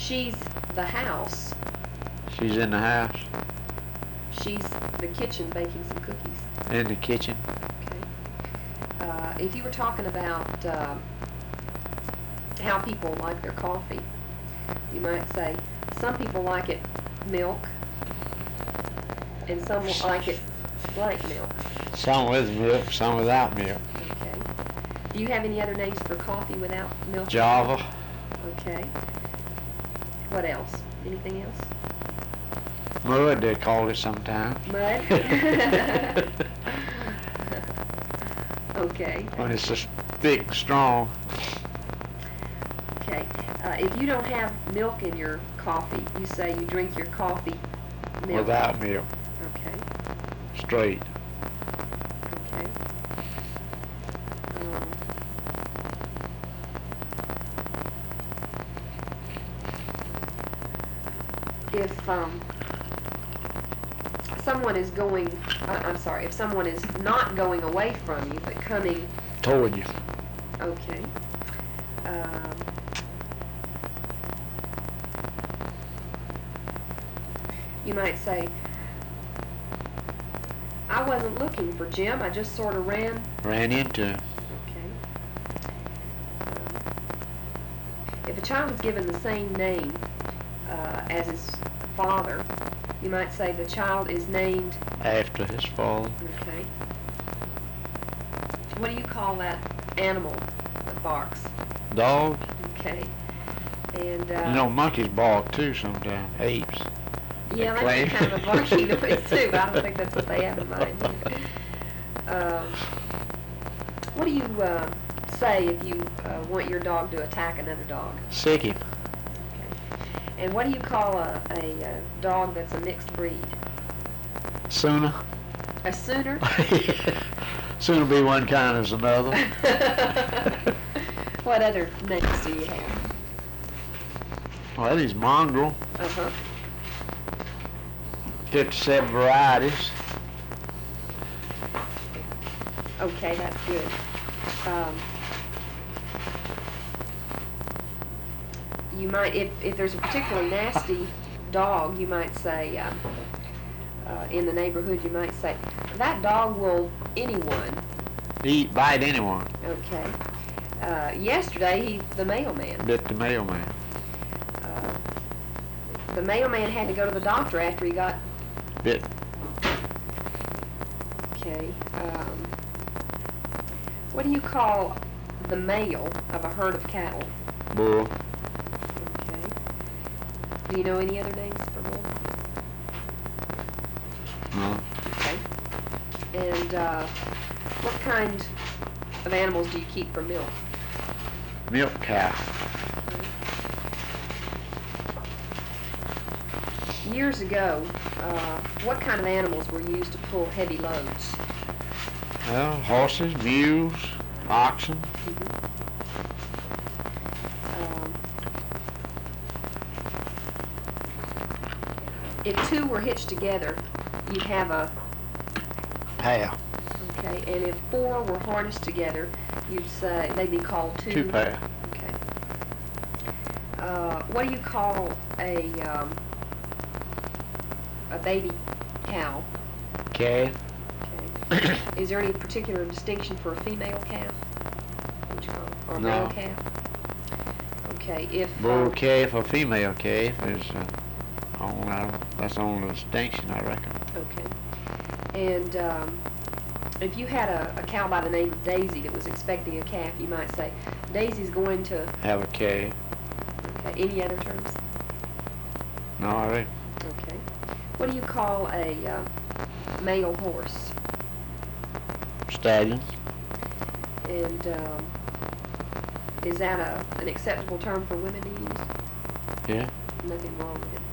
She's the house. She's in the house. She's the kitchen baking some cookies. In the kitchen. Okay. If you were talking about how people like their coffee, you might say, some people like it milk, and some like it blank milk. Some with milk, some without milk. Okay. Do you have any other names for coffee without milk? Java. Okay. What else? Anything else? Mud, they call it sometimes. Mud? Okay. When it's just thick and strong. Okay. If you don't have milk in your coffee, you say you drink your coffee milk. Without milk. Okay. Straight. Okay. If someone is going, if someone is not going away from you, but coming Toward you. okay. You might say, I wasn't looking for Jim, I just sort of ran. Ran into him. Okay. If a child is given the same name as his father, you might say the child is named After his father. okay. What do you call that animal that barks? Dog. Okay. And You know, monkeys bark too sometimes. Apes. yeah, they that's kind of a barky noise too, but I don't think that's what they have in mind. What do you say if you want your dog to attack another dog? Sick him. Okay. And what do you call a dog that's a mixed breed? Sooner. A Sooner? Sooner be one kind as another. What other names do you have? Well, these mongrel. Uh-huh. 57 varieties. Okay, that's good. You might, if there's a particularly nasty dog, you might say, in the neighborhood, you might say, that dog will anyone. Bite anyone. Okay. Yesterday, the mailman. Bit the mailman. The mailman had to go to the doctor after he got. Bit. Okay. What do you call the male of a herd of cattle? Bull. Okay. Do you know any other names for bull? No. Okay. And what kind of animals do you keep for milk? Milk cow. Years ago, what kind of animals were used to pull heavy loads? Well, horses, mules, oxen. If two were hitched together, you'd have a Pair. okay, and if four were harnessed together, you'd say they'd be called two. Two pair. Okay. What do you call a baby cow? Calf. Okay. Is there any particular distinction for a female calf? What you call it? Or a No. male calf? Okay. If Bull calf or female calf is that's the only distinction, I reckon. okay. And if you had a cow by the name of Daisy that was expecting a calf, you might say, Daisy's going to. Have a calf. Okay. Any other terms? No, I reckon. Okay. What do you call a male horse? Stallion. And is that an acceptable term for women to use? Yeah. Nothing wrong with it.